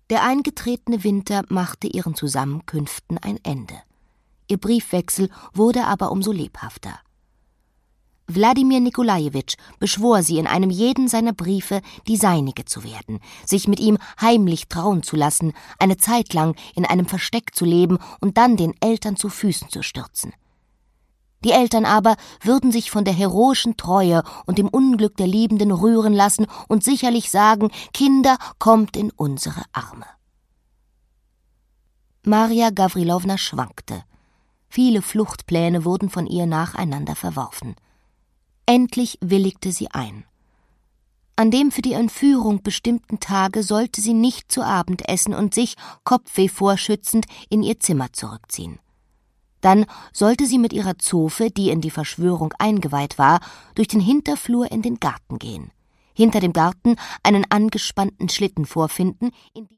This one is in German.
Der eingetretene Winter machte ihren Zusammenkünften ein Ende. Ihr Briefwechsel wurde aber umso lebhafter. Wladimir Nikolajewitsch beschwor sie in einem jeden seiner Briefe, die seinige zu werden, sich mit ihm heimlich trauen zu lassen, eine Zeit lang in einem Versteck zu leben und dann den Eltern zu Füßen zu stürzen. Die Eltern aber würden sich von der heroischen Treue und dem Unglück der Liebenden rühren lassen und sicherlich sagen: »Kinder, kommt in unsere Arme.« Maria Gawrilowna schwankte. Viele Fluchtpläne wurden von ihr nacheinander verworfen. Endlich willigte sie ein. An dem für die Entführung bestimmten Tage sollte sie nicht zu Abend essen und sich, Kopfweh vorschützend, in ihr Zimmer zurückziehen. Dann sollte sie mit ihrer Zofe, die in die Verschwörung eingeweiht war, durch den Hinterflur in den Garten gehen. Hinter dem Garten einen angespannten Schlitten vorfinden, in